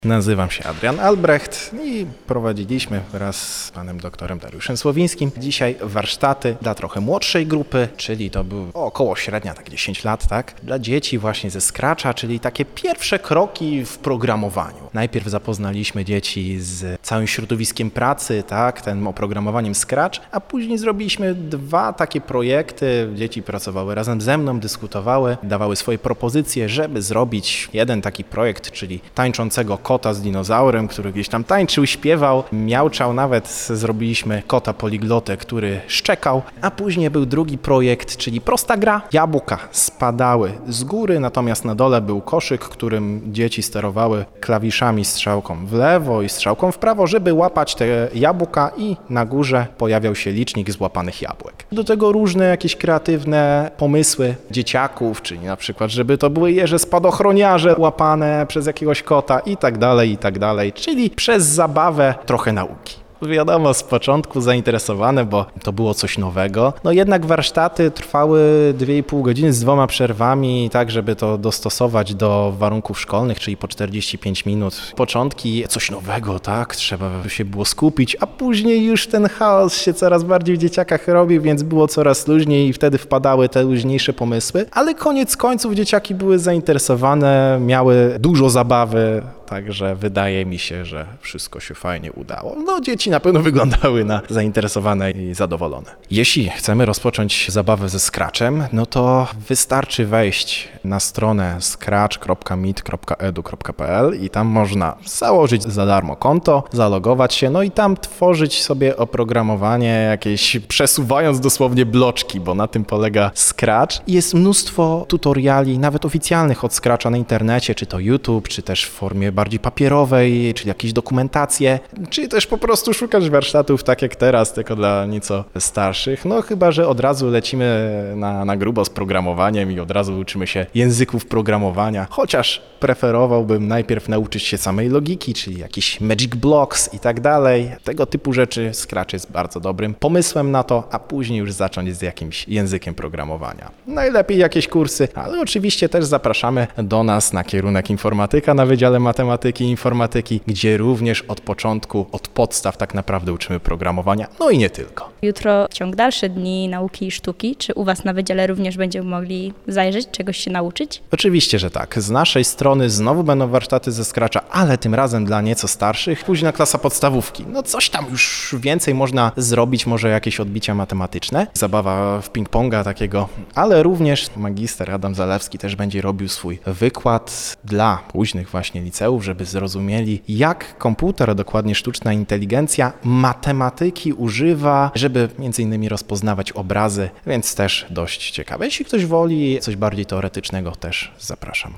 Nazywam się Adrian Albrecht i prowadziliśmy wraz z panem doktorem Dariuszem Słowińskim dzisiaj warsztaty dla trochę młodszej grupy, czyli to był około średnia, tak 10 lat, tak? Dla dzieci właśnie ze Scratcha, czyli takie pierwsze kroki w programowaniu. Najpierw zapoznaliśmy dzieci z całym środowiskiem pracy, tak? Tym oprogramowaniem Scratch, a później zrobiliśmy dwa takie projekty. Dzieci pracowały razem ze mną, dyskutowały, dawały swoje propozycje, żeby zrobić jeden taki projekt, czyli tańczącego kota z dinozaurem, który gdzieś tam tańczył, śpiewał, miauczał, nawet zrobiliśmy kota poliglotę, który szczekał, a później był drugi projekt, czyli prosta gra. Jabłka spadały z góry, natomiast na dole był koszyk, którym dzieci sterowały klawiszami, strzałką w lewo i strzałką w prawo, żeby łapać te jabłka i na górze pojawiał się licznik złapanych jabłek. Do tego różne jakieś kreatywne pomysły dzieciaków, czyli na przykład, żeby to były jeże spadochroniarze łapane przez jakiegoś kota i tak dalej, czyli przez zabawę trochę nauki. Wiadomo, z początku zainteresowane, bo to było coś nowego. No jednak warsztaty trwały 2,5 godziny z 2 przerwami, tak żeby to dostosować do warunków szkolnych, czyli po 45 minut. Początki, coś nowego, tak, trzeba się było skupić, a później już ten chaos się coraz bardziej w dzieciakach robił, więc było coraz luźniej i wtedy wpadały te luźniejsze pomysły. Ale koniec końców dzieciaki były zainteresowane, miały dużo zabawy. Także wydaje mi się, że wszystko się fajnie udało. No dzieci na pewno wyglądały na zainteresowane i zadowolone. Jeśli chcemy rozpocząć zabawę ze Scratchem, no to wystarczy wejść na stronę scratch.meet.edu.pl i tam można założyć za darmo konto, zalogować się, no i tam tworzyć sobie oprogramowanie jakieś, przesuwając dosłownie bloczki, bo na tym polega Scratch. Jest mnóstwo tutoriali, nawet oficjalnych od Scratcha na internecie, czy to YouTube, czy też w formie bardziej papierowej, czyli jakieś dokumentacje, czy też po prostu szukać warsztatów tak jak teraz, tylko dla nieco starszych. No chyba, że od razu lecimy na grubo z programowaniem i od razu uczymy się języków programowania, chociaż preferowałbym najpierw nauczyć się samej logiki, czyli jakieś magic blocks i tak dalej. Tego typu rzeczy Scratch jest bardzo dobrym pomysłem na to, a później już zacząć z jakimś językiem programowania. Najlepiej jakieś kursy, ale oczywiście też zapraszamy do nas na kierunek informatyka na Wydziale Matematyki i Informatyki, gdzie również od początku, od podstaw tak naprawdę uczymy programowania, no i nie tylko. Jutro ciąg dalszy Dni Nauki i Sztuki. Czy u Was na Wydziale również będziemy mogli zajrzeć, czegoś się nauczyć? Oczywiście, że tak. Z naszej strony znowu będą warsztaty ze Scratcha, ale tym razem dla nieco starszych. Późna klasa podstawówki. No coś tam już więcej można zrobić, może jakieś odbicia matematyczne. Zabawa w ping-ponga takiego, ale również magister Adam Zalewski też będzie robił swój wykład dla późnych właśnie liceów, żeby zrozumieli, jak komputer, a dokładnie sztuczna inteligencja, matematyki używa, żeby między innymi rozpoznawać obrazy, więc też dość ciekawe. Jeśli ktoś woli coś bardziej teoretycznego, też zapraszam.